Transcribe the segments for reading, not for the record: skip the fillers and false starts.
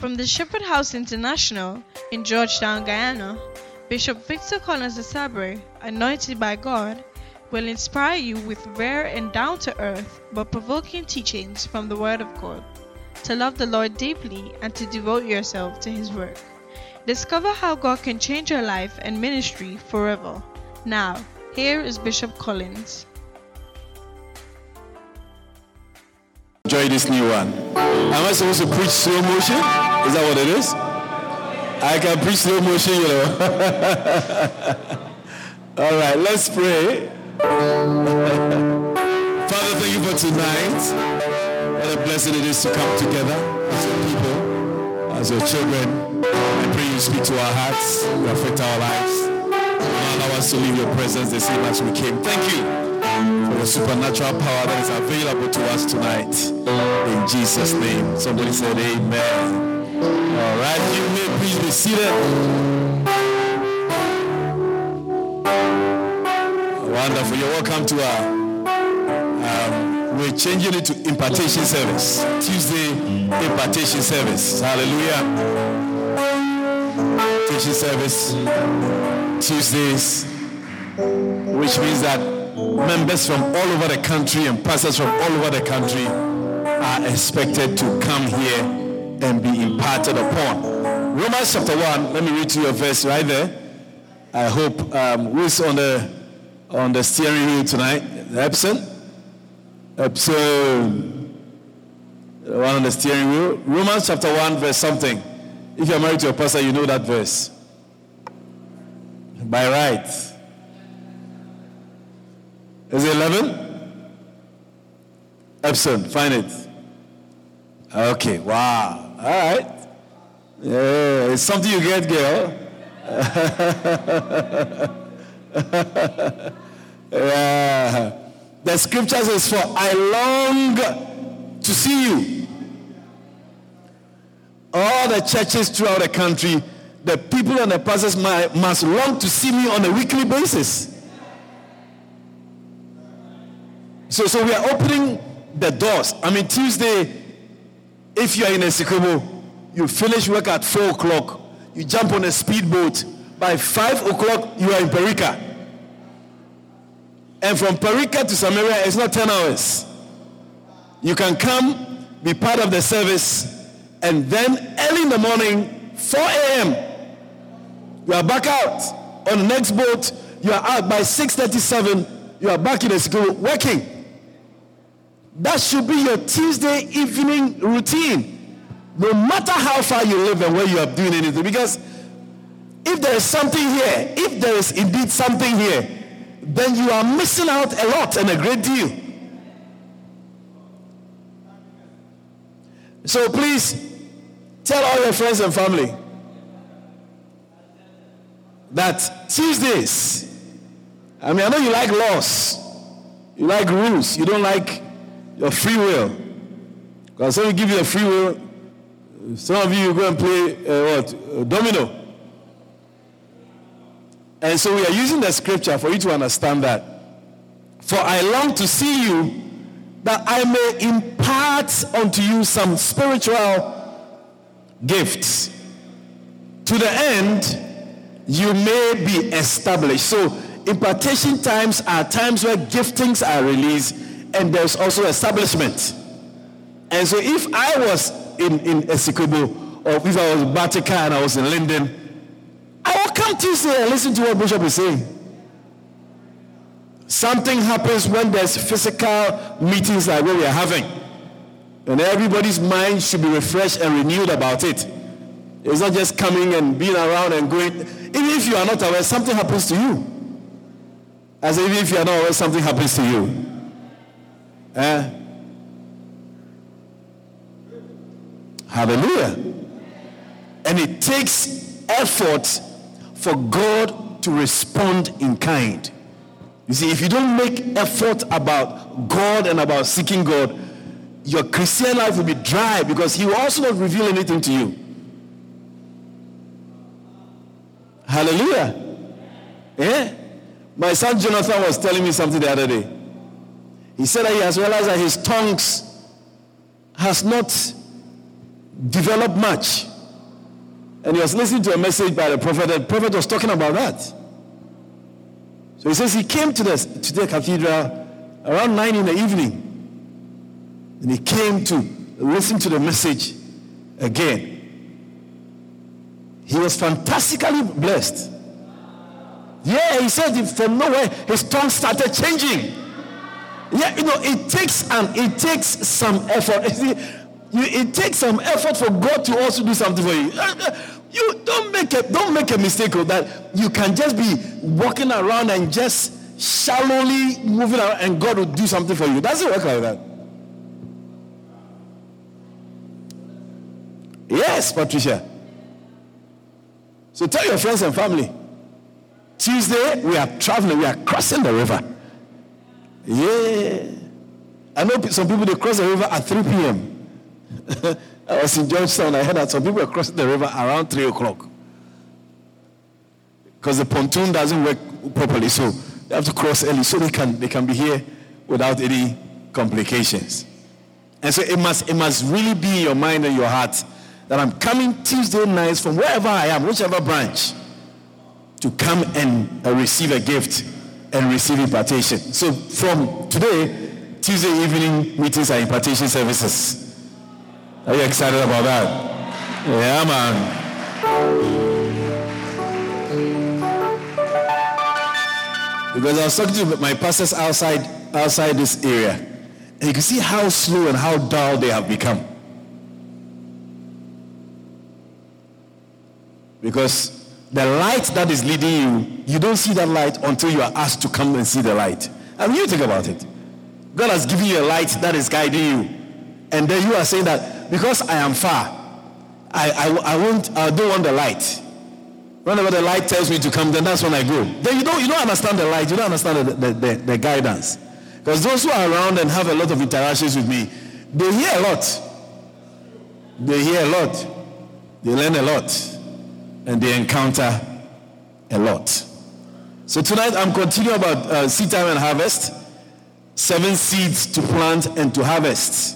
From the Shepherd House International in Georgetown, Guyana, Bishop Victor Collins Asabre, anointed by God, will inspire you with rare and down-to-earth but provoking teachings from the Word of God, to love the Lord deeply and to devote yourself to His work. Discover how God can change your life and ministry forever. Now, here is Bishop Collins. Enjoy this new one. Am I supposed to preach slow motion? Is that what it is? I can preach slow motion, you know. All right, let's pray. Father, thank you for tonight. What a blessing it is to come together as your people, as your children. I pray you speak to our hearts, you affect our lives. Allow us to leave your presence the same as we came. Thank you for the supernatural power that is available to us tonight. In Jesus' name. Somebody said amen. All right, you may please be seated. Wonderful. You're welcome to our, we're changing it to impartation service. Tuesday impartation service. Hallelujah. Impartation service. Tuesdays, which means that members from all over the country and pastors from all over the country are expected to come here and be imparted upon. Romans chapter 1, let me read to you a verse right there. I hope who's on the steering wheel tonight? Epson? One on the steering wheel. Romans chapter 1, verse something. If you're married to a pastor, you know that verse. By right. Is it 11? Epson, find it. Okay, wow. All right. Yeah, it's something you get, girl. Yeah. The scripture says, for I long to see you. All the churches throughout the country, the people and the pastors must long to see me on a weekly basis. So we are opening the doors. I mean, Tuesday, if you are in Esikobo, you finish work at 4 o'clock, you jump on a speedboat. By 5 o'clock, you are in Perika. And from Perika to Samaria, it's not 10 hours. You can come, be part of the service, and then early in the morning, 4 a.m., you are back out on the next boat. You are out by 6:37. You are back in the school working. That should be your Tuesday evening routine. No matter how far you live and where you are doing anything. Because if there is something here, if there is indeed something here, then you are missing out a lot and a great deal. So please, tell all your friends and family that Tuesdays, I mean, I know you like laws, you like rules, you don't like your free will. Because when we give you a free will, some of you go and play domino. And so we are using the scripture for you to understand that. For I long to see you, that I may impart unto you some spiritual gifts, to the end you may be established. So impartation times are times where giftings are released, and there's also establishment. And so if I was in Esikobo, or if I was in Batika and I was in Linden, I will come Tuesday and listen to what Bishop is saying. Something happens when there's physical meetings like what we are having. And everybody's mind should be refreshed and renewed about it. It's not just coming and being around and going. Even if you are not aware, something happens to you. As even if you are not aware, something happens to you. Hallelujah. And it takes effort for God to respond in kind. You see, if you don't make effort about God and about seeking God, your Christian life will be dry, because He will also not reveal anything to you. Hallelujah. Yeah. My son Jonathan was telling me something the other day. He said that he has realized that his tongues has not developed much. And he was listening to a message by the prophet. The prophet was talking about that. So he says he came to the cathedral around 9 in the evening. And he came to listen to the message again. He was fantastically blessed. Yeah, he said from nowhere his tongue started changing. Yeah, it takes some effort. It takes some effort for God to also do something for you. You don't make a mistake that you can just be walking around and just shallowly moving around and God will do something for you. It doesn't work like that. Yes, Patricia. So tell your friends and family. Tuesday, we are traveling. We are crossing the river. Yeah. I know some people, they cross the river at 3 p.m. I was in Georgetown. I heard that some people are crossing the river around 3 o'clock. Because the pontoon doesn't work properly. So they have to cross early so they can be here without any complications. And so it must really be in your mind and your heart that I'm coming Tuesday nights from wherever I am, whichever branch, to come and receive a gift and receive impartation. So from today, Tuesday evening meetings are impartation services. Are you excited about that? Yeah, man. Because I was talking to my pastors outside this area, and you can see how slow and how dull they have become. Because the light that is leading you don't see that light until you are asked to come and see the light. I mean, you think about it. God has given you a light that is guiding you. And then you are saying that because I am far, I don't want the light. Whenever the light tells me to come, then that's when I go. Then you don't understand the light, you don't understand the guidance. Because those who are around and have a lot of interactions with me, they hear a lot. They hear a lot. They learn a lot. And they encounter a lot. So tonight I'm continuing about seed time and harvest. 7 seeds to plant and to harvest.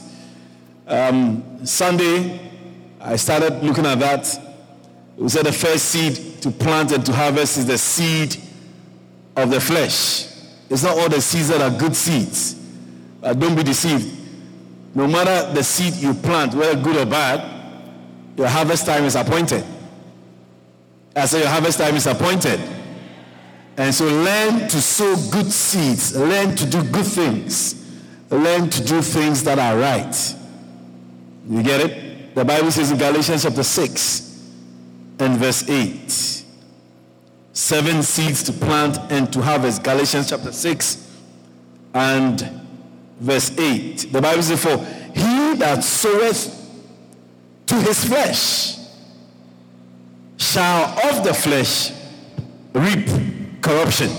Sunday, I started looking at that. We said the first seed to plant and to harvest is the seed of the flesh. It's not all the seeds that are good seeds. Don't be deceived. No matter the seed you plant, whether good or bad, your harvest time is appointed. I say your harvest time is appointed. And so learn to sow good seeds. Learn to do good things. Learn to do things that are right. You get it? The Bible says in Galatians chapter 6 and verse 8. 7 seeds to plant and to harvest. Galatians chapter 6 and verse 8. The Bible says, for he that soweth to his flesh shall of the flesh reap corruption.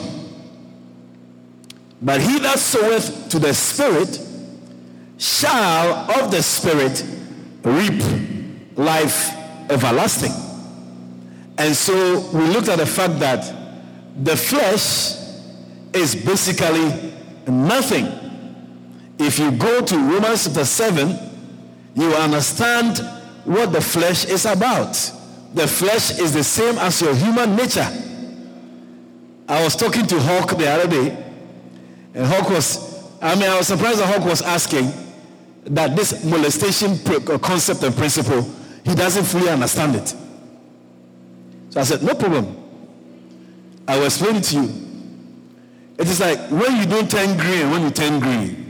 But he that soweth to the Spirit shall of the Spirit reap life everlasting. And so we looked at the fact that the flesh is basically nothing. If you go to Romans chapter 7, you understand what the flesh is about. The flesh is the same as your human nature. I was talking to Hawk the other day, and Hawk I was surprised that Hawk was asking that this molestation concept and principle, he doesn't fully understand it. So I said, no problem. I will explain it to you. It is like when you don't turn green and when you turn green.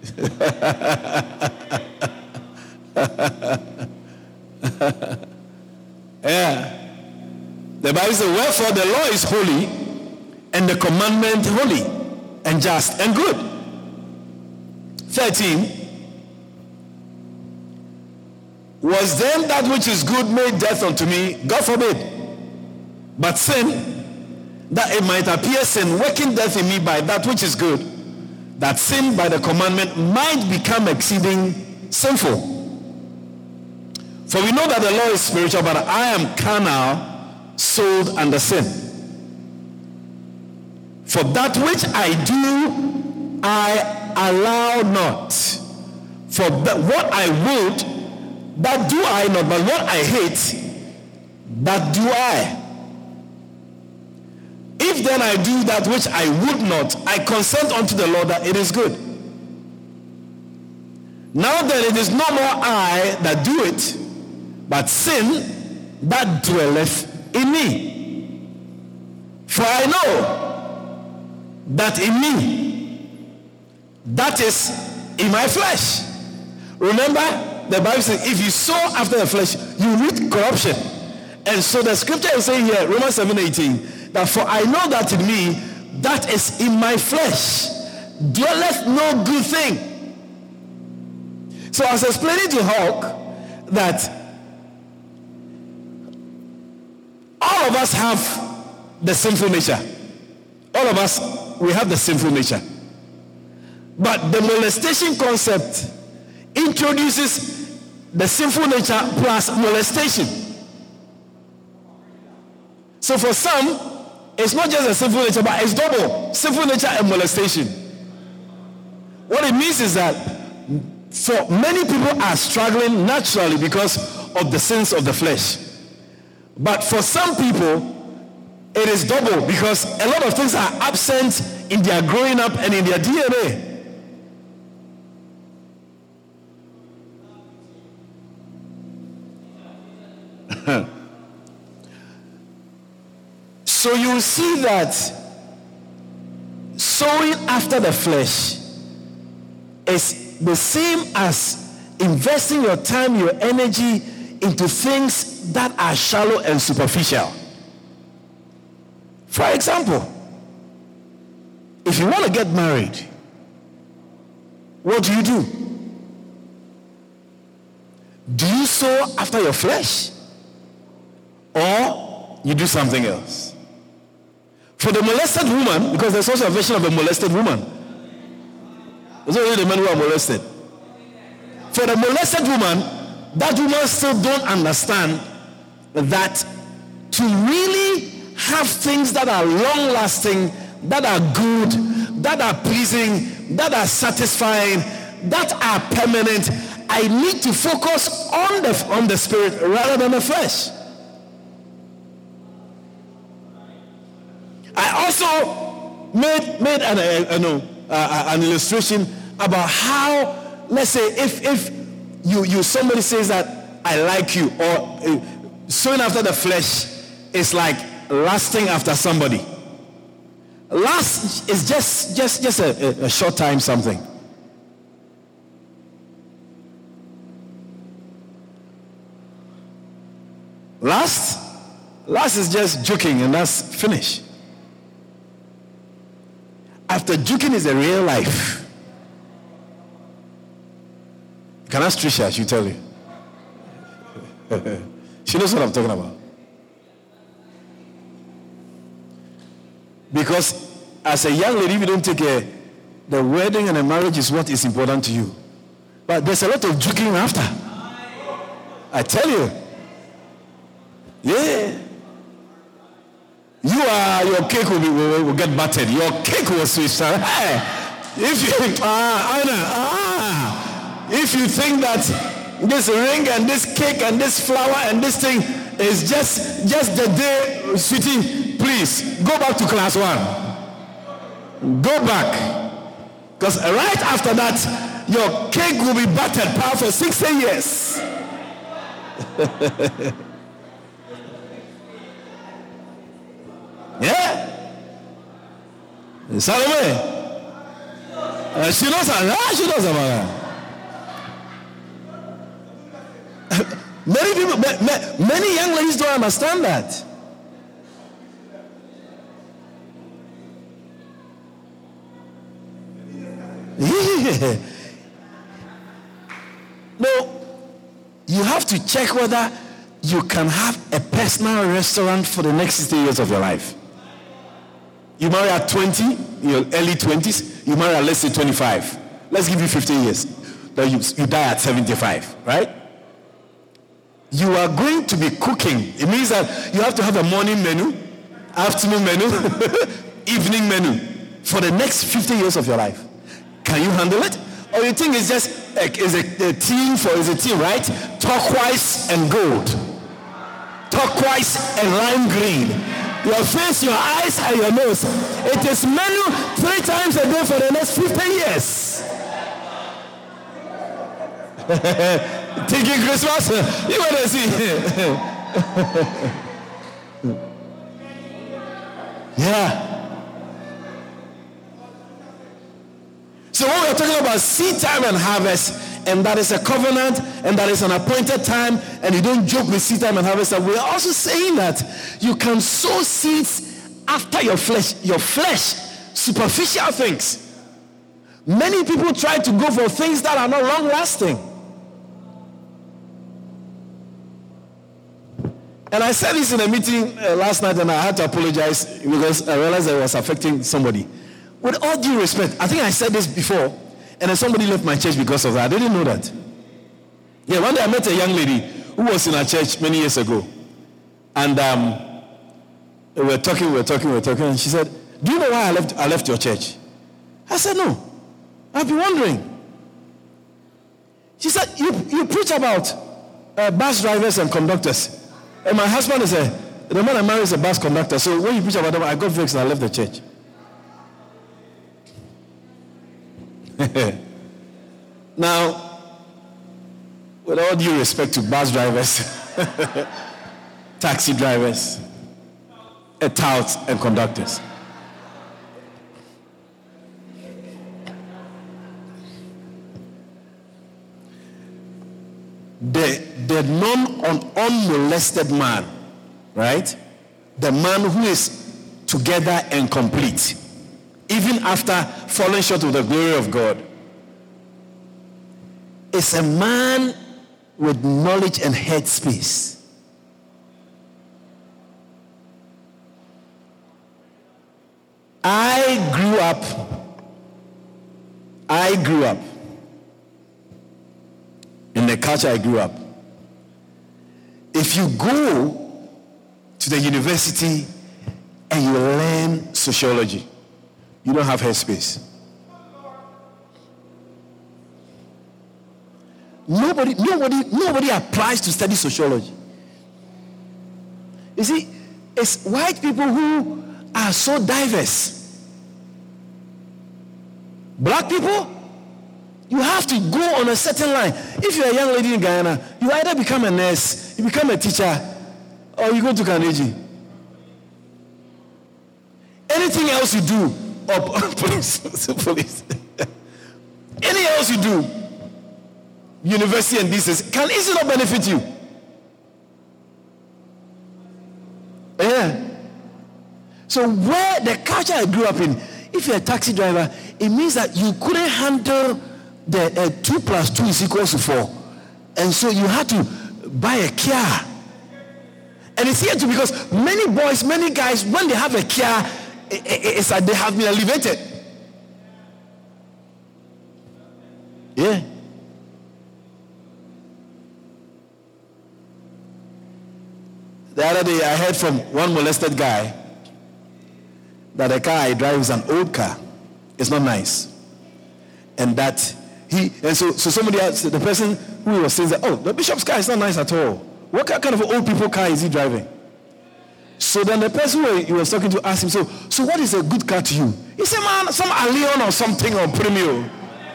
Yeah. The Bible says, wherefore the law is holy, and the commandment holy, and just, and good. 13. Was then that which is good made death unto me? God forbid. But sin, that it might appear sin, working death in me by that which is good, that sin by the commandment might become exceeding sinful. For we know that the law is spiritual, but I am carnal, sold under sin. For that which I do, I allow not. For what I would, that do I not, but what I hate, that do I. If then I do that which I would not, I consent unto the Lord that it is good. Now then it is no more I that do it, but sin that dwelleth in me. For I know that in me, that is in my flesh. Remember, the Bible says, if you sow after the flesh, you reap corruption. And so the scripture is saying here, Romans 7:18, that for I know that in me, that is in my flesh, dwelleth no good thing. So I was explaining to Hawk that all of us have the sinful nature. All of us, we have the sinful nature. But the molestation concept introduces the sinful nature plus molestation. So for some, it's not just a sinful nature, but it's double. Sinful nature and molestation. What it means is that for many people are struggling naturally because of the sins of the flesh. But for some people, it is double because a lot of things are absent in their growing up and in their DNA. So you will see that sowing after the flesh is the same as investing your time, your energy into things that are shallow and superficial. For example, if you want to get married, what do? Do you sow after your flesh? Or you do something else? For the molested woman, because there's also a version of a molested woman. There's only the men who are molested. For the molested woman, that woman still don't understand that to really have things that are long-lasting, that are good, that are pleasing, that are satisfying, that are permanent, I need to focus on the spirit rather than the flesh. I also made an illustration about how, let's say, if you somebody says that I like you, or sowing after the flesh is like lasting after somebody. Last is just a short time something. Last is just joking and that's finished. After joking is a real life. You can ask Trisha, she'll tell you. She knows what I'm talking about. Because as a young lady, if you don't take care, the wedding and the marriage is what is important to you. But there's a lot of joking after. I tell you. Yeah. Your cake will get battered. Your cake will switch. Hey, if you think that this ring and this cake and this flower and this thing is just the day, sweetie, please go back to class 1. Go back, because right after that, your cake will be battered for 60 years. Yeah. Salome. She knows about that. Many people, many young ladies don't understand that. Yeah. No, you have to check whether you can have a personal restaurant for the next 60 years of your life. You marry at 20, your early 20s, you marry at, let's say, 25. Let's give you 15 years. Then you die at 75, right? You are going to be cooking. It means that you have to have a morning menu, afternoon menu, evening menu for the next 50 years of your life. Can you handle it? Or you think it's just a team, right? Turquoise and gold. turquoise, and lime green. Your face, your eyes, and your nose. It is menu 3 times a day for the next 15 years. Thinking Christmas, you want to see. Yeah. So when we're talking about seed time and harvest, and that is a covenant, and that is an appointed time, and you don't joke with seed time and harvest, and we're also saying that you can sow seeds after your flesh, superficial things. Many people try to go for things that are not long-lasting. And I said this in a meeting last night, and I had to apologize because I realized that it was affecting somebody. With all due respect, I think I said this before, and then somebody left my church because of that. I didn't know that. Yeah, one day I met a young lady who was in our church many years ago. And we were talking, and she said, "Do you know why I left your church?" I said, "No. I've been wondering." She said, you preach about bus drivers and conductors. And my husband is the man I married is a bus conductor. So when you preach about them, I got vexed and I left the church. Now, with all due respect to bus drivers, taxi drivers, touts, and conductors, the non-unmolested man, right? The man who is together and complete, even after falling short of the glory of God, is a man with knowledge and head space. I grew up in the culture I grew up. If you go to the university and you learn sociology, you don't have headspace. Nobody applies to study sociology. You see, it's white people who are so diverse. Black people, you have to go on a certain line. If you're a young lady in Guyana, you either become a nurse, you become a teacher, or you go to Carnegie. Anything else you do, or police. Anything else you do, university and business, can easily not benefit you. Yeah. So where the culture I grew up in, if you're a taxi driver, it means that you couldn't handle the 2 + 2 = 4. And so you had to buy a Kia. And it's here too because many boys, many guys, when they have a Kia, it's like they have been elevated. Yeah. The other day I heard from one molested guy that the car he drives is an old car. It's not nice. And that so somebody else, the person who was saying that, oh, the bishop's car is not nice at all. What kind of old people car is he driving? So then the person who he was talking to asked him, so what is a good car to you? He said, man, some Allion or something or Premium.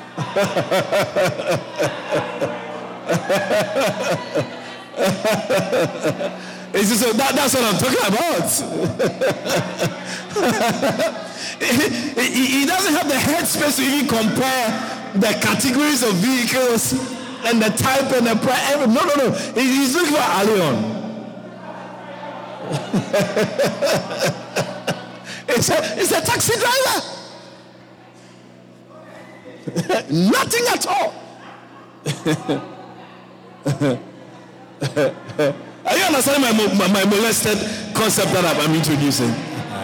He said, so that's what I'm talking about. He doesn't have the headspace to even compare the categories of vehicles and the type and the price. No. He's looking for Allion. It's a taxi driver. Nothing at all. Are you understanding my molested concept that I'm introducing?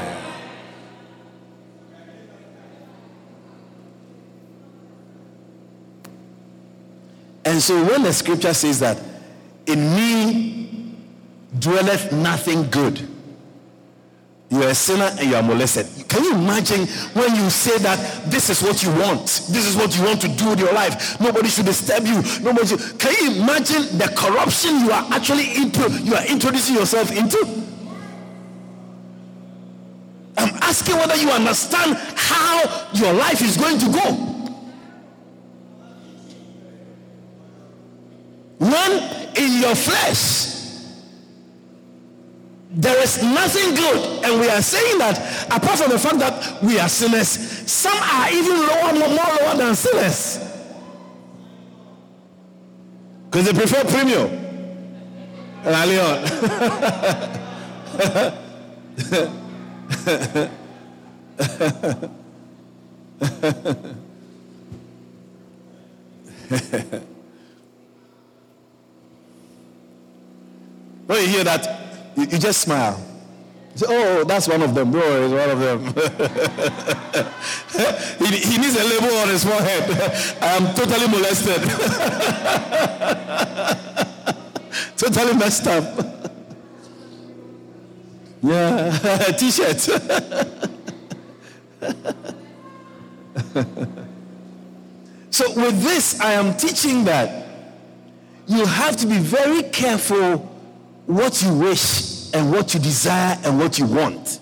And so when the scripture says that in me dwelleth nothing good, You're a sinner and you are molested. Can you imagine when you say that this is what you want? This is what you want to do with your life. Nobody should disturb you. Can you imagine the corruption you are actually introducing yourself into? I'm asking whether you understand how your life is going to go. When in your flesh there is nothing good, and we are saying that apart from the fact that we are sinners, some are even more lower than sinners because they prefer premium and Leon. When you hear that, you just smile. You say, oh, that's one of them, bro. It's one of them. he needs a label on his forehead. I am totally molested. Totally messed up. Yeah, a t-shirt. So with this, I am teaching that you have to be very careful what you wish and what you desire and what you want.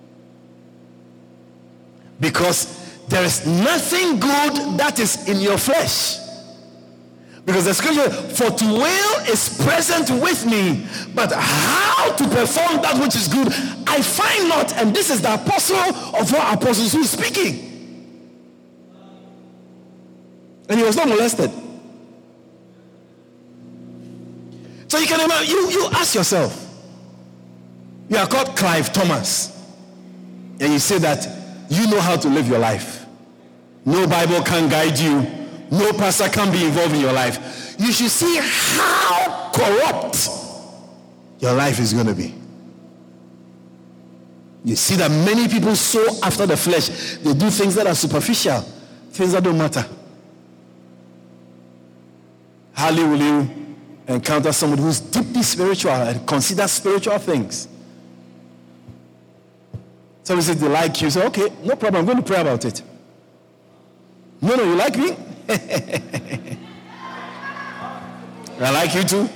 Because there is nothing good that is in your flesh. Because the scripture, for to will is present with me, but how to perform that which is good, I find not. And this is the apostle of all apostles who is speaking. And he was not molested. So you can imagine, you ask yourself, you are called Clive Thomas, and you say that you know how to live your life. No Bible can guide you. No pastor can be involved in your life. You should see how corrupt your life is going to be. You see that many people sow after the flesh. They do things that are superficial, things that don't matter. Hardly will you encounter somebody who's deeply spiritual and consider spiritual things. Somebody says they like you. Say, okay, no problem. I'm going to pray about it. No, you like me? I like you too.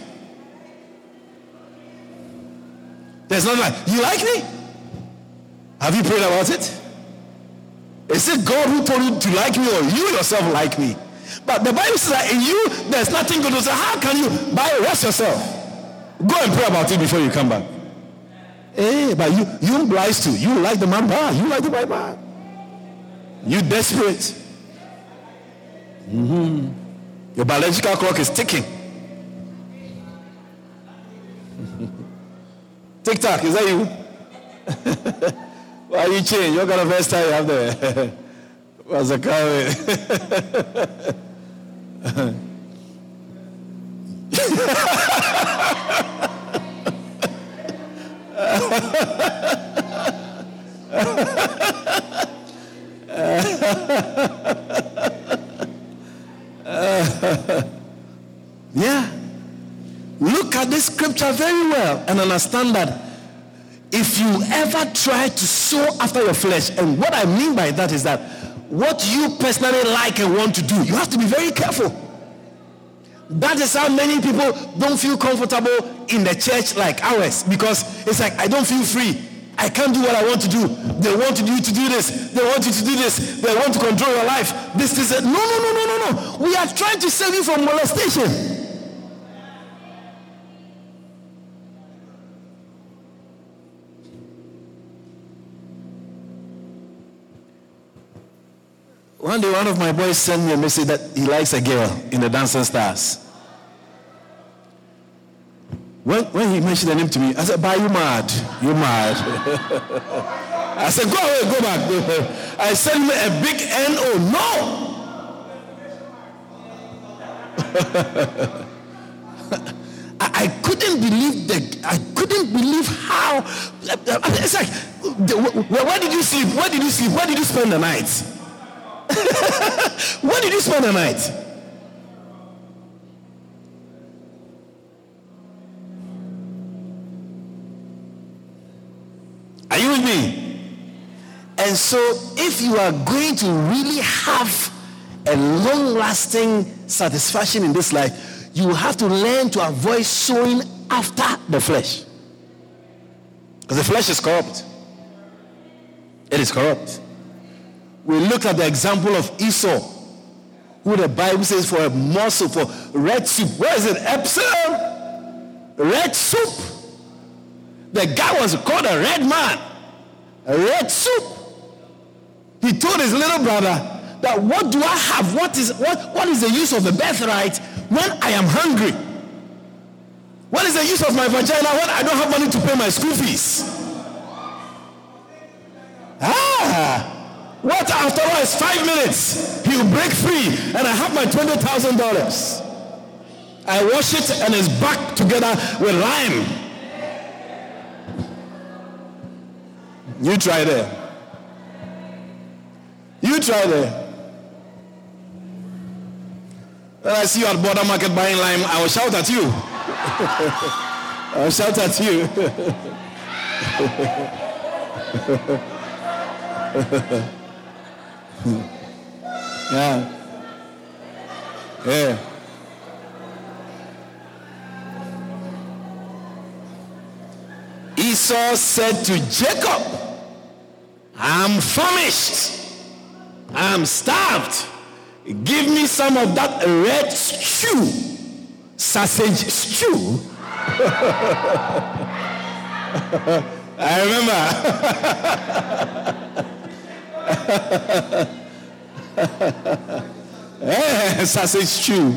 There's nothing like, you like me? Have you prayed about it? Is it God who told you to like me, or you yourself like me? But the Bible says that in you, there's nothing good to say. How can you rest yourself? Go and pray about it before you come back. Hey, but you obliged to. You like the man bar. You like the Bible. You desperate. Your biological clock is ticking. Tick-tock, is that you? Why you change? What kind of hairstyle you have there? What's the car? Yeah. Look at this scripture very well and understand that if you ever try to sow after your flesh, and what I mean by that is that what you personally like and want to do, you have to be very careful. That is how many people don't feel comfortable in the church like ours, because it's like, I don't feel free. I can't do what I want to do. They want you to do this. They want you to do this. They want to control your life. This is it. No. We are trying to save you from molestation. One day, one of my boys sent me a message that he likes a girl in the Dancing Stars. When he mentioned the name to me, I said, "Bah, you mad? You mad?" I said, "Go away, go back." I sent him a big N-O. No. I couldn't believe I couldn't believe how. It's like, where did you sleep? Where did you sleep? Where did you spend the night? Where did you spend the night? Are you with me? And so if you are going to really have a long-lasting satisfaction in this life, you have to learn to avoid sowing after the flesh. Because the flesh is corrupt. It is corrupt. We looked at the example of Esau, who the Bible says for a morsel, for red soup. Where is it? Epsom? Red soup. The guy was called a red man. A red soup. He told his little brother that what do I have? What is the use of the birthright when I am hungry? What is the use of my vagina when I don't have money to pay my school fees? What after all is 5 minutes? He'll break free and I have my $20,000. I wash it and it's back together with lime. You try there. You try there. When I see you at Border Market buying lime, I will shout at you. I will shout at you. Yeah. Yeah. Esau said to Jacob, I'm famished. I'm starved. Give me some of that red stew. Sausage stew. I remember. Sausage stew.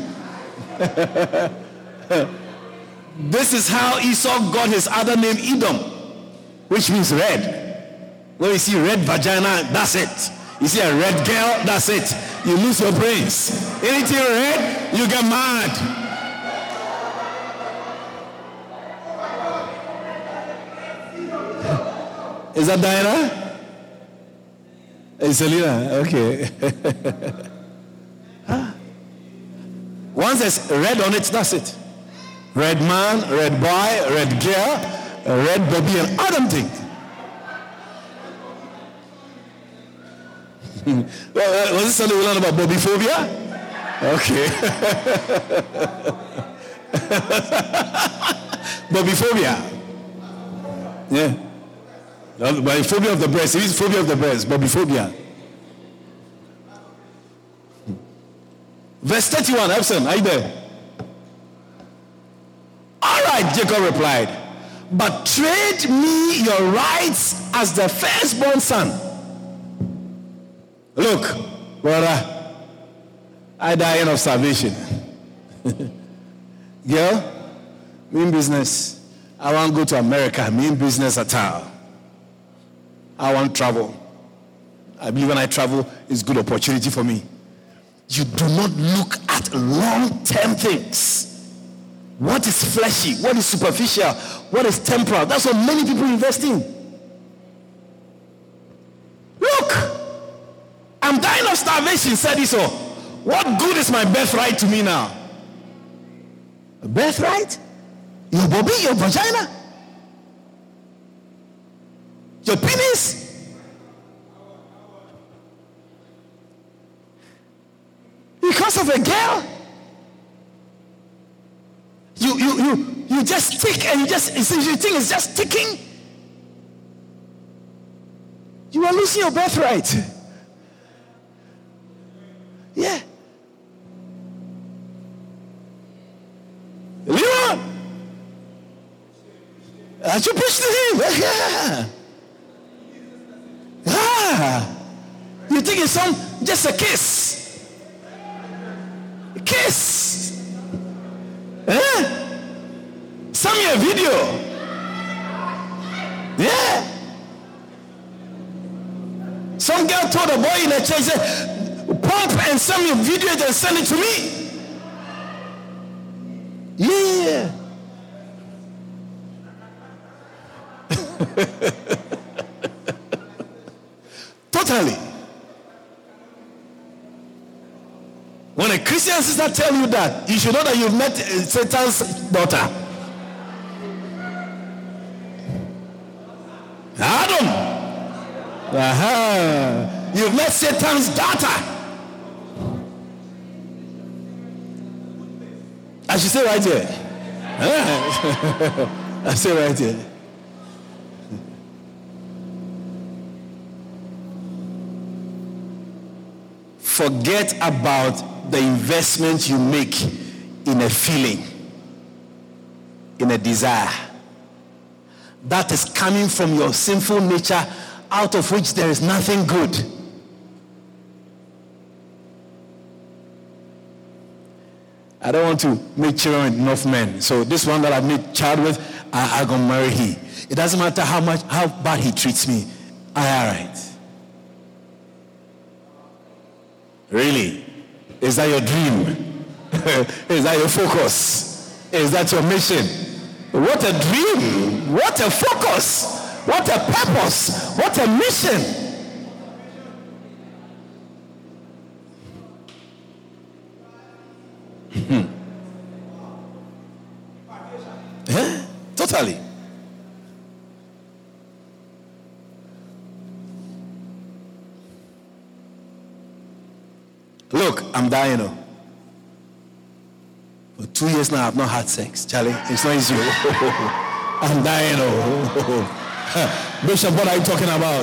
This is how Esau got his other name Edom, which means red. When you see red vagina, that's it. You see a red girl, that's it. You lose your brains. Anything red, you get mad. Is that Diana? It's Selena. Okay. Once there's red on it, that's it. Red man, red boy, red girl, red baby, and other things. Was this something we learned about Bobby phobia? Okay. Bobby phobia. Yeah. By phobia of the breast. It is phobia of the breast. Bobby phobia. Verse 31, Epson, are you there? All right, Jacob replied, but trade me your rights as the firstborn son. Look, brother, I dying of starvation. Girl, mean business. I want to go to America. Mean business at all. I want travel. I believe when I travel, it's good opportunity for me. You do not look at long-term things. What is fleshy? What is superficial? What is temporal? That's what many people invest in. Look, I'm dying of starvation, said Esau. What good is my birthright to me now? A birthright? Your bobby, your vagina? Your penis? Because of a girl? You just tick and you think it's just ticking. You are losing your birthright. Yeah. Leon, I should push to him. Yeah. You think it's just a kiss? A kiss. Eh? Send me a video. Yeah. Some girl told a boy in a church, said, pump and send me a video and send it to me. Yeah. Totally. When a Christian sister tell you that, you should know that you've met Satan's daughter. Adam. Aha. You've met Satan's daughter. I should say right here. I say right here. Forget about the investment you make in a feeling, in a desire. That is coming from your sinful nature, out of which there is nothing good. I don't want to make children with enough men. So this one that I made child with, I'm going to marry he. It doesn't matter how bad he treats me. All right. Really? Is that your dream? Is that your focus? Is that your mission? What a dream! What a focus! What a purpose! What a mission! Yeah, totally. Look, I'm dying. For 2 years now, I've not had sex. Charlie, it's not easy. I'm dying. Bishop, what are you talking about?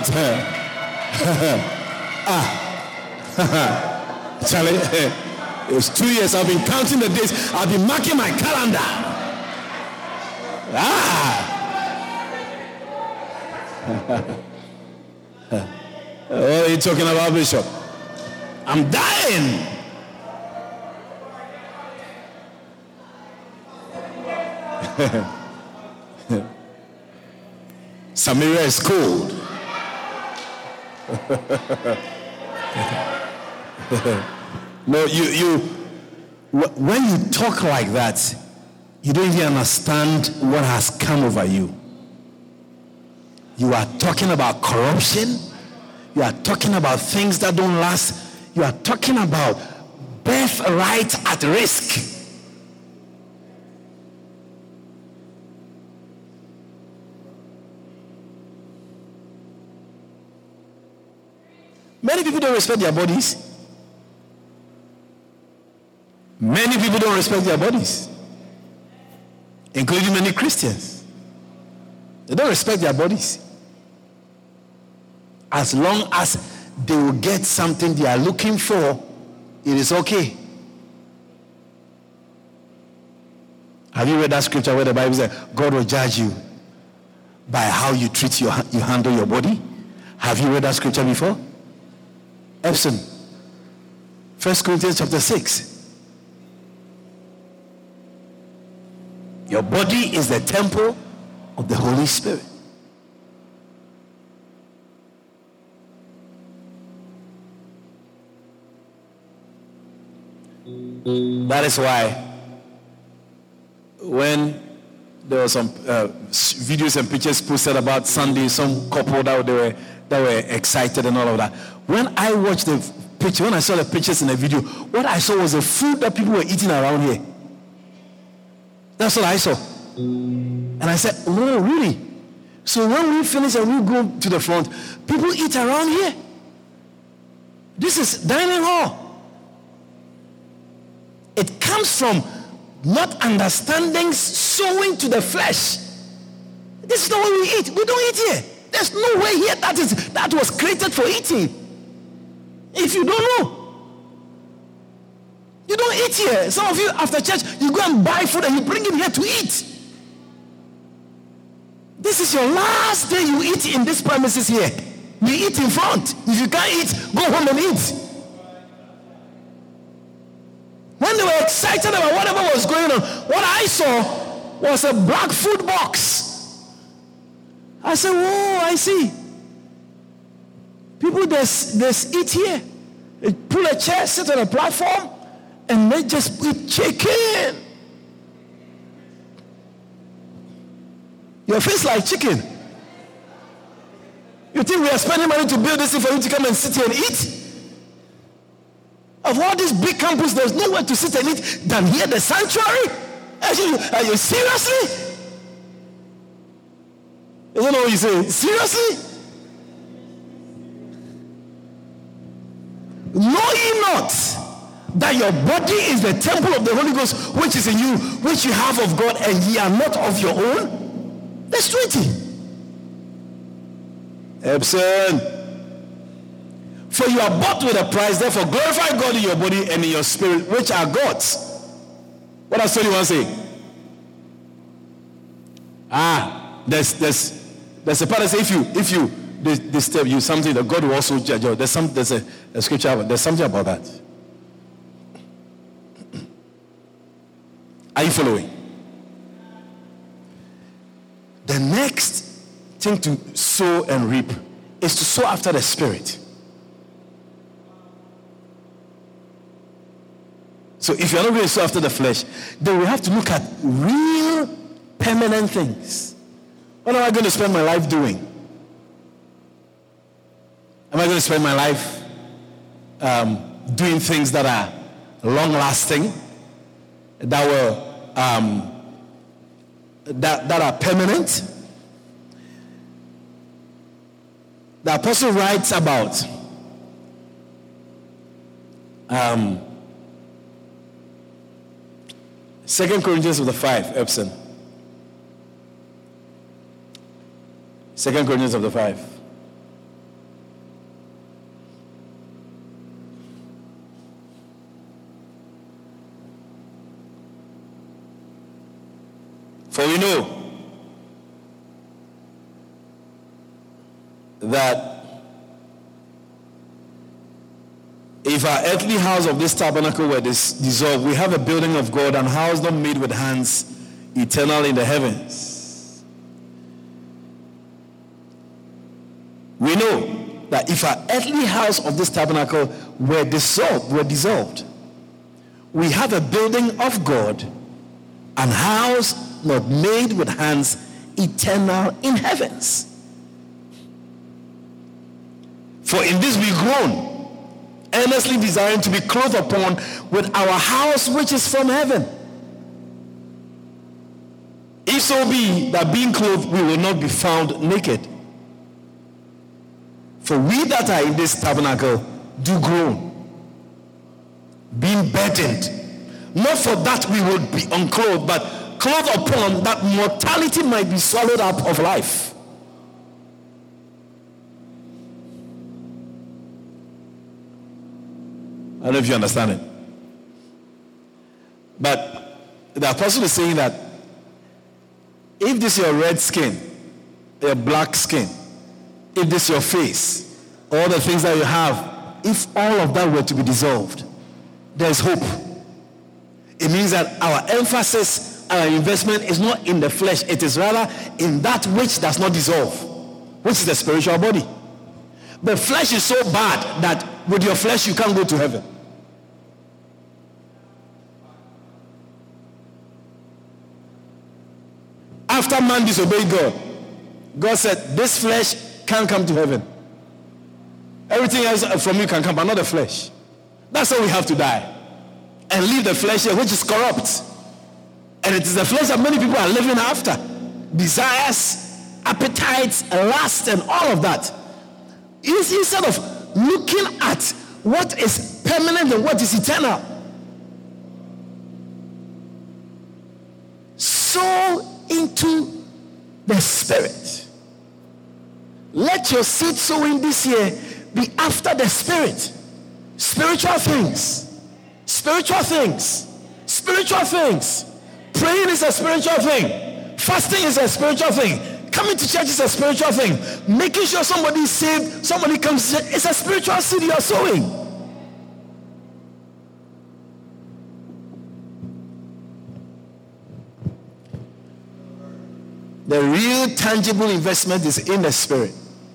Charlie, it's 2 years. I've been counting the days. I've been marking my calendar. What are you talking about, Bishop? I'm dying. Samaria is cold. No, when you talk like that, you don't even understand what has come over you. You are talking about corruption. You are talking about things that don't last. You are talking about birthright at risk. Many people don't respect their bodies. Many people don't respect their bodies, including many Christians. They don't respect their bodies. As long as they will get something they are looking for, it is okay. Have you read that scripture where the Bible says God will judge you by how you treat you handle your body? Have you read that scripture before? Epson, 1 Corinthians chapter 6. Your body is the temple of the Holy Spirit. That is why when there were some videos and pictures posted about Sunday, some couple that were excited and all of that. When I watched the picture, when I saw the pictures in the video, what I saw was the food that people were eating around here. That's what I saw. And I said, oh, really? So when we finish and we go to the front, people eat around here. This is dining hall. It comes from not understanding sowing to the flesh. This is not what we eat. We don't eat here. There's no way here that was created for eating. If you don't know, you don't eat here. Some of you after church, you go and buy food and you bring it here to eat. This is your last day you eat in this premises here. You eat in front. If you can't eat, go home and eat. When they were excited about whatever was going on, what I saw was a black food box. I said, whoa, I see. People, they eat here. They pull a chair, sit on a platform, and they just eat chicken. Your face like chicken. You think we are spending money to build this thing for you to come and sit here and eat? Of all these big campuses, there's nowhere to sit and eat than here, the sanctuary? Are you seriously? I don't know what you say. Seriously? ye not that your body is the temple of the Holy Ghost, which is in you, which you have of God, and ye are not of your own? Verse 20. Epson. For you are bought with a price, therefore glorify God in your body and in your spirit, which are God's. What else do you want to say? There's a part that says if you disturb you something that God will also judge you. There's a scripture about, there's something about that. Are you following? The next thing to sow and reap is to sow after the Spirit. So if you're not going to sow after the flesh, then we have to look at real permanent things. What am I going to spend my life doing? Am I going to spend my life doing things that are long-lasting, that are permanent? The apostle writes about 2 Corinthians 5, Epson. 2 Corinthians 5. For we know that if our earthly house of this tabernacle were dissolved, we have a building of God, and house not made with hands, eternal in the heavens. We know that if our earthly house of this tabernacle were dissolved, we have a building of God, and house not made with hands, eternal in heavens. For in this we groan, earnestly desiring to be clothed upon with our house which is from heaven. If so be that being clothed we will not be found naked. For we that are in this tabernacle do groan, being burdened, not for that we would be unclothed, but clothed upon, that mortality might be swallowed up of life. I don't know if you understand it. But the apostle is saying that if this is your red skin, your black skin, if this is your face, all the things that you have, if all of that were to be dissolved, there's hope. It means that our emphasis, our investment is not in the flesh, it is rather in that which does not dissolve, which is the spiritual body. The flesh is so bad that with your flesh you can't go to heaven. After man disobeyed God, God said, this flesh can't come to heaven. Everything else from you can come, but not the flesh. That's why we have to die and leave the flesh here, which is corrupt. And it is the flesh that many people are living after. Desires, appetites, lust, and all of that. Instead of looking at what is permanent and what is eternal. Sow into the Spirit. Let your seed sowing this year be after the Spirit. Spiritual things. Spiritual things. Spiritual things. Praying is a spiritual thing. Fasting is a spiritual thing. Coming to church is a spiritual thing. Making sure somebody is saved, somebody comes to church, it's a spiritual seed you are sowing. The real tangible investment is in the Spirit.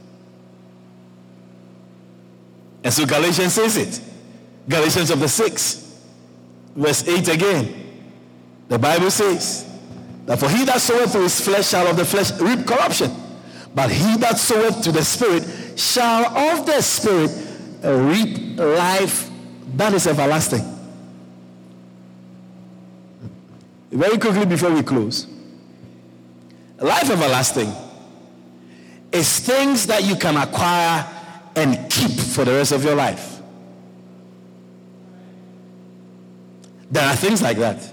And so Galatians says it. Galatians chapter 6, verse 8 again. The Bible says that for he that soweth to his flesh shall of the flesh reap corruption, but he that soweth to the Spirit shall of the Spirit reap life that is everlasting. Very quickly before we close. Life everlasting is things that you can acquire and keep for the rest of your life. There are things like that.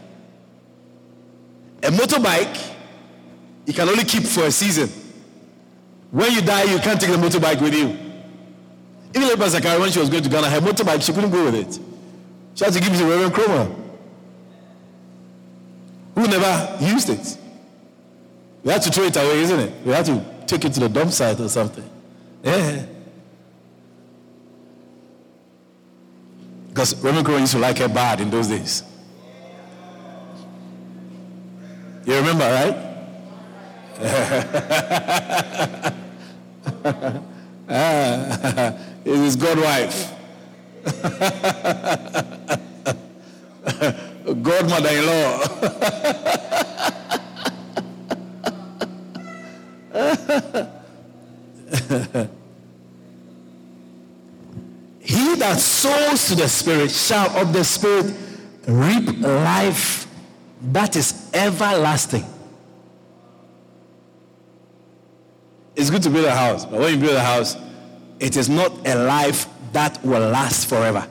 A motorbike, you can only keep for a season. When you die, you can't take the motorbike with you. Even Lady Zakari, when she was going to Ghana, her motorbike, she couldn't go with it. She had to give it to Reverend Cromer, who never used it. We had to throw it away, isn't it? We had to take it to the dump site or something. Yeah. Because Reverend Cromer used to like her bad in those days. You remember, right? It is God's wife. Godmother-in-law. He that sows to the Spirit shall of the Spirit reap life that is everlasting. It's good to build a house, but when you build a house, it is not a life that will last forever.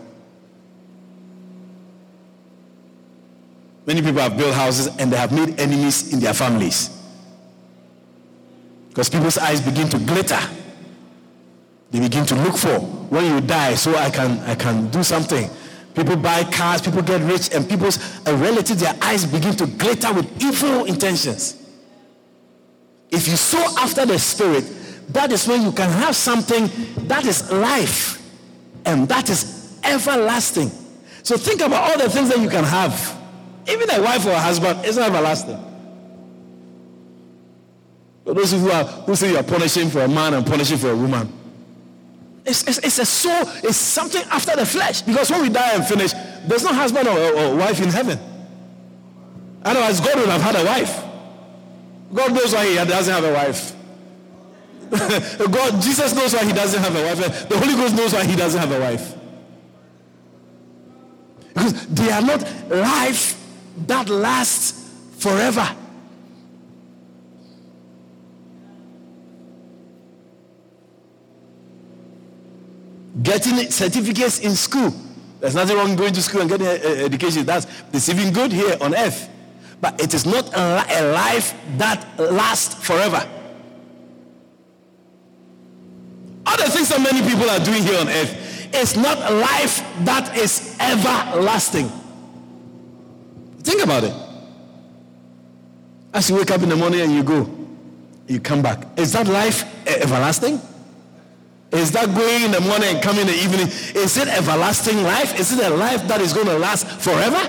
Many people have built houses and they have made enemies in their families. Because people's eyes begin to glitter. They begin to look for when you die, so I can do something. People buy cars, people get rich, and people's relatives, their eyes begin to glitter with evil intentions. If you sow after the Spirit, that is when you can have something that is life and that is everlasting. So think about all the things that you can have. Even a wife or a husband is everlasting. For those who say you are punishing for a man and punishing for a woman, it's something after the flesh. Because when we die and finish, there's no husband or wife in heaven. Otherwise, God would have had a wife. God knows why he doesn't have a wife. Jesus knows why he doesn't have a wife. The Holy Ghost knows why he doesn't have a wife. Because they are not life that lasts forever. Getting certificates in school. There's nothing wrong going to school and getting education. That's even good here on earth. But it is not a life that lasts forever. Other things that many people are doing here on earth is not a life that is everlasting. Think about it. As you wake up in the morning and you go, you come back. Is that life everlasting? Is that going in the morning and coming in the evening? Is it everlasting life? Is it a life that is going to last forever?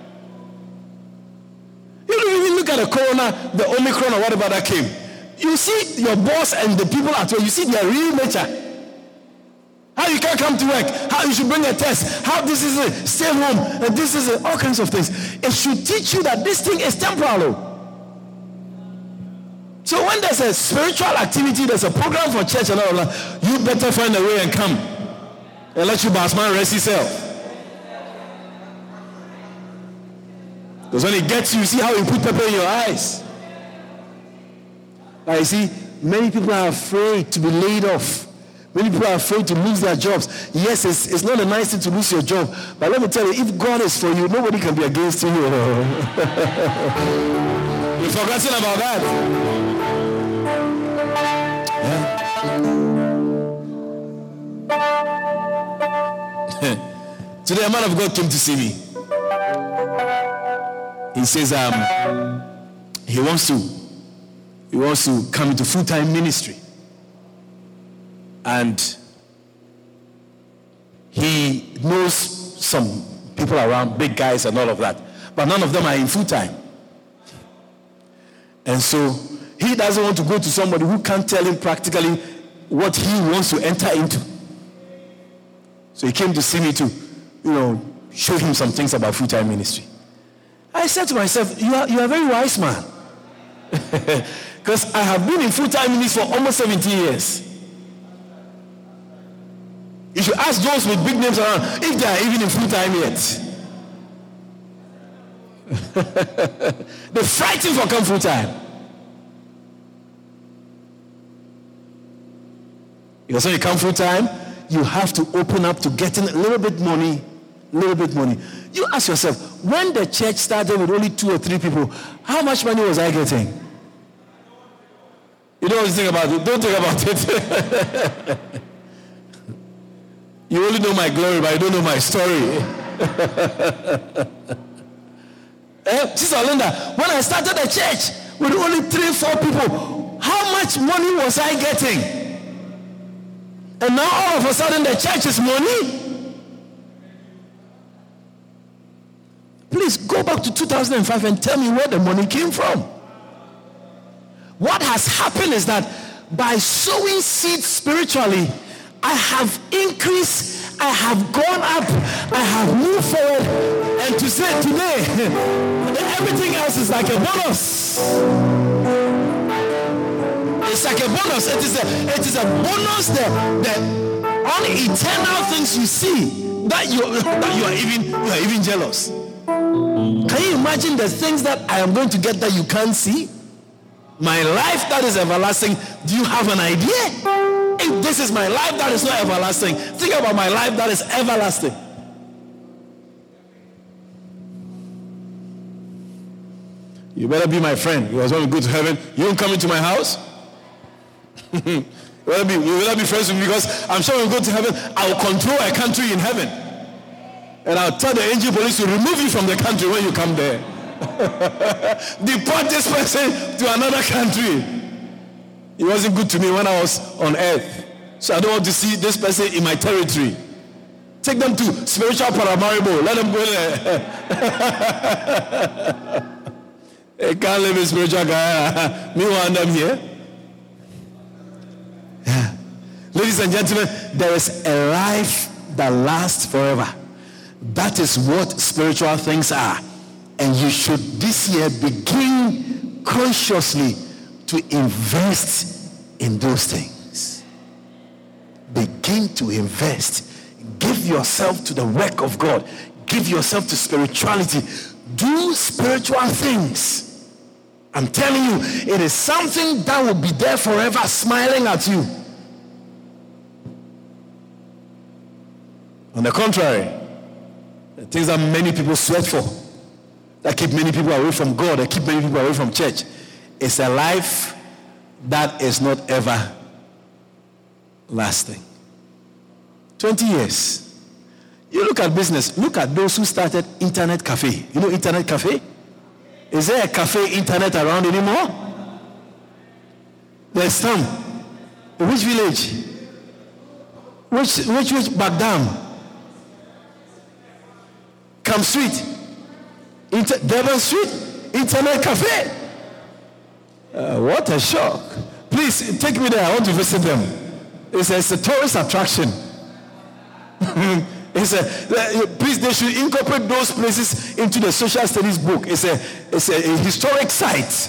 You don't even look at the corona, the Omicron or whatever that came. You see your boss and the people at work, you see their real nature. How you can't come to work, how you should bring a test, how this is it, stay home, and this is it, all kinds of things. It should teach you that this thing is temporal. So when there's a spiritual activity, there's a program for church and all that, you better find a way and come. And let your boss man rest himself. Because when he gets you see how he put pepper in your eyes. Like you see, many people are afraid to be laid off. Many people are afraid to lose their jobs. Yes, it's not a nice thing to lose your job. But let me tell you, if God is for you, nobody can be against you. You've forgotten about that. Yeah. Today a man of God came to see me. He says he wants to come into full-time ministry. And he knows some people around, big guys and all of that. But none of them are in full-time. And so he doesn't want to go to somebody who can't tell him practically what he wants to enter into. So he came to see me to, show him some things about full-time ministry. I said to myself, you are a very wise man. Because I have been in full-time ministry for almost 17 years. You should ask those with big names around if they are even in full-time yet. They're fighting for come full-time. Because when you come full-time, you have to open up to getting a little bit money. You ask yourself, when the church started with only 2 or 3 people, how much money was I getting? You don't think about it. Don't think about it. You only know my glory, but you don't know my story. Sister Linda, when I started the church with only 3-4 people, how much money was I getting? And now all of a sudden the church is money. Please go back to 2005 and tell me where the money came from. What has happened is that by sowing seeds spiritually, I have increased, I have gone up, I have moved forward, and to say today, everything else is like a bonus. It's like a bonus. It is a bonus that only eternal things you see that you are even jealous. Can you imagine the things that I am going to get that you can't see? My life that is everlasting. Do you have an idea? If this is my life that is not everlasting, think about my life that is everlasting. You better be my friend, because when we go to heaven, you won't come into my house. You better be friends with me, because I'm sure when we go to heaven, I will control a country in heaven. And I'll tell the angel police to remove you from the country when you come there. Deport this person to another country. It wasn't good to me when I was on earth. So I don't want to see this person in my territory. Take them to spiritual Paramaribo. Let them go there. They can't live in spiritual guy. Me want them here. Yeah. Ladies and gentlemen, there is a life that lasts forever. That is what spiritual things are. And you should this year begin consciously to invest in those things. Begin to invest. Give yourself to the work of God. Give yourself to spirituality. Do spiritual things. I'm telling you, it is something that will be there forever smiling at you. On the contrary, the things that many people sweat for, that keep many people away from God, that keep many people away from church, is a life that is not ever lasting. 20 years. You look at business. Look at those who started internet cafe. You know internet cafe? Is there a cafe internet around anymore? There's some. In which village? Which Bagdam? Cam Street? Devon Street? Internet cafe? What a shock. Please take me there. I want to visit them. It's a tourist attraction. Please, they should incorporate those places into the social studies book. It's a historic site.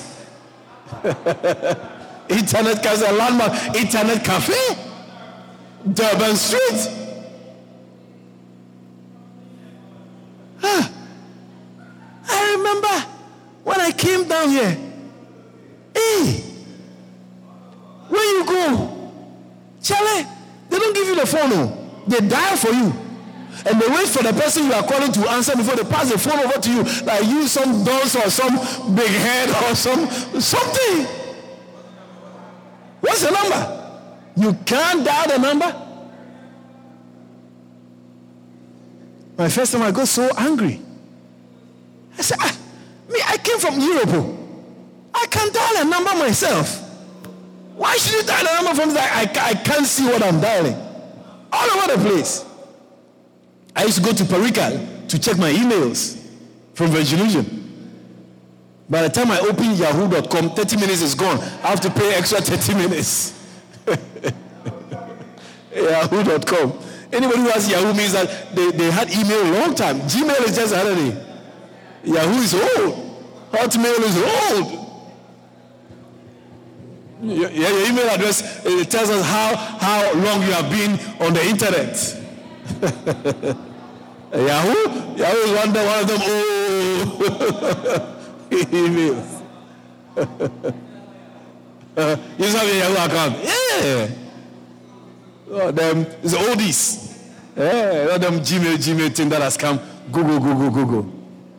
Internet cafe, a landmark. Internet cafe, Durban Street. I remember when I came down here. Hey, where you go, Charlie? They don't give you the phone. No. They dial for you. And they wait for the person you are calling to answer before they pass the phone over to you. Like you, some dolls or some big head or something. What's the number? You can't dial the number? My first time I got so angry. I said, I came from Europe. I can dial a number myself. Why should you dial a number from that? I can't see what I'm dialing. All over the place. I used to go to Perikal to check my emails from Virgin Illusion. By the time I open yahoo.com, 30 minutes is gone. I have to pay extra 30 minutes. Yahoo.com. Anybody who has Yahoo means that they had email a long time. Gmail is just another day. Yahoo is old. Hotmail is old. Your email address, it tells us how long you have been on the internet. Yahoo is one of them emails. You have a Yahoo account? Yeah. Oh, them it's oldies. Yeah, them Gmail thing that has come Google.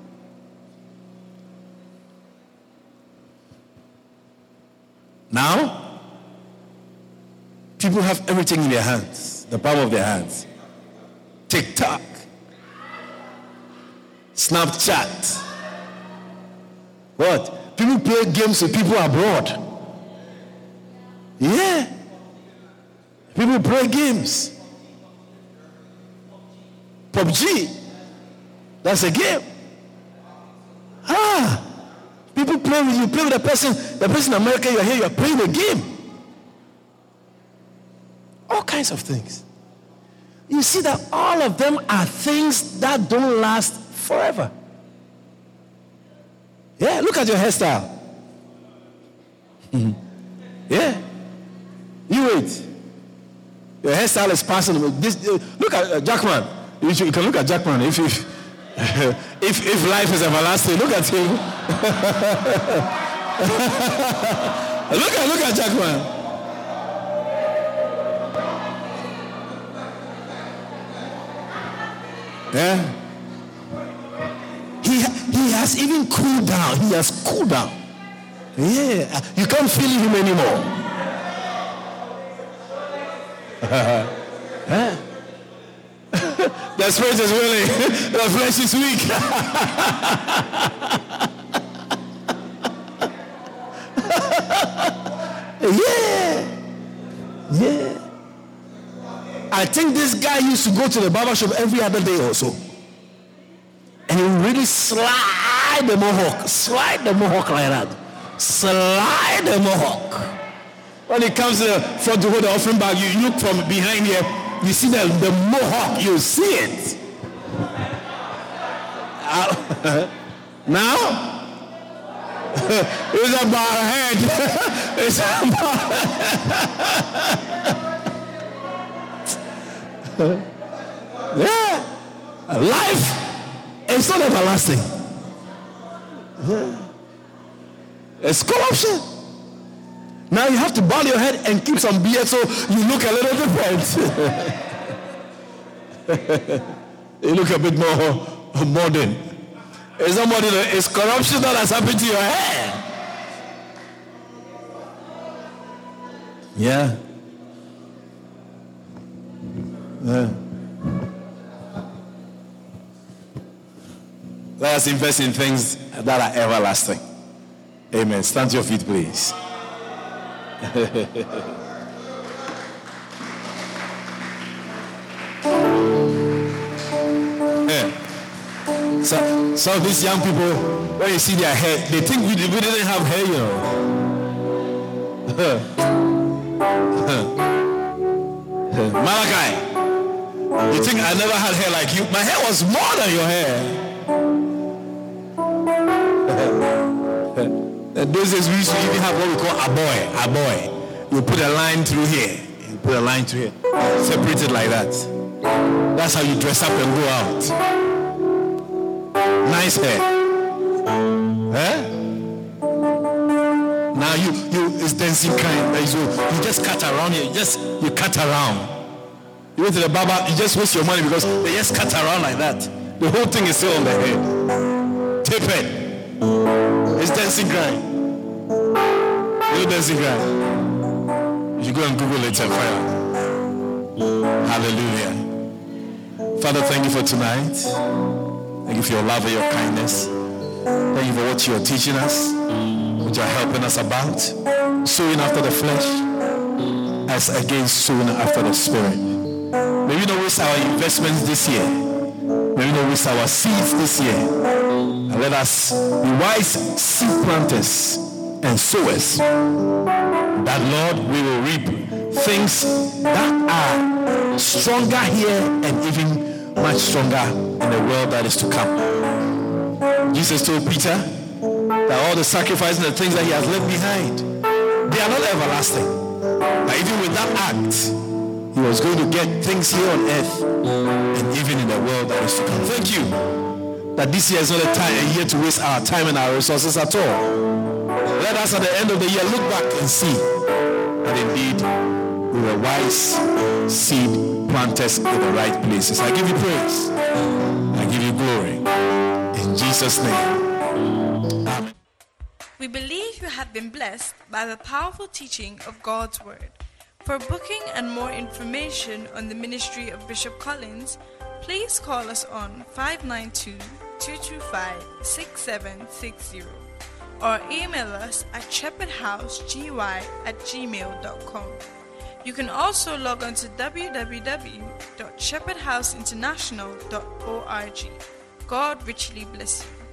Now, people have everything in their hands, the palm of their hands. TikTok, Snapchat. What? People play games with people abroad. Yeah. People play games. PUBG. That's a game. People play with you, play with the person in America, you're here, you're playing a game. All kinds of things. You see that all of them are things that don't last forever. Yeah, look at your hairstyle. Yeah. You wait. Your hairstyle is passing. Look at Jackman. You can look at Jackman. If life is everlasting, look at him. look at Jackman. Yeah. He has even cooled down. He has cooled down. Yeah. You can't feel him anymore. Yeah. The spirit is willing, the flesh is weak. Yeah. I think this guy used to go to the barber shop every other day or so. And he would really slide the mohawk like that. Slide the mohawk. When he comes to the front to hold the offering bag, you look from behind here. You see the mohawk, you see it. Now, it's about head. It's about yeah. Life is not everlasting. It's corruption. Now you have to bow your head and keep some beard so you look a little different. You look a bit more modern. It's not modern, it's corruption that has happened to your hair. Yeah. Let us invest in things that are everlasting. Amen. Stand to your feet, please. Yeah. So some of these young people, when you see their hair, they think we didn't have hair, you know. Malachi, you think I never had hair like you? My hair was more than your hair. And those days we used to even have what we call a boy. You put a line through here. Separate it like that. That's how you dress up and go out. Nice hair. Now you it's dancing kind. You just cut around here. You cut around. You go to the barber, you just waste your money because they just cut around like that. The whole thing is still on the head. Tapered. It's dancing grind. You dancing grind. You go and Google it and find out. Hallelujah. Father, thank you for tonight. Thank you for your love and your kindness. Thank you for what you are teaching us, what you are helping us about. Sowing after the flesh as against sowing after the spirit. May we not waste our investments this year. May we not waste our seeds this year. And let us be wise seed planters and sowers. That, Lord, we will reap things that are stronger here and even much stronger in the world that is to come. Jesus told Peter that all the sacrifices and the things that he has left behind, they are not everlasting. But even with that act, he was going to get things here on earth and even in the world that is to come. Thank you that this year is not a year to waste our time and our resources at all. Let us at the end of the year look back and see that indeed we were wise seed planters in the right places. I give you praise. I give give you glory. In Jesus' name. Amen. We believe you have been blessed by the powerful teaching of God's Word. For booking and more information on the ministry of Bishop Collins, please call us on 592-225-6760 or email us at shepherdhousegY@gmail.com. You can also log on to www.shepherdhouseinternational.org. God richly bless you.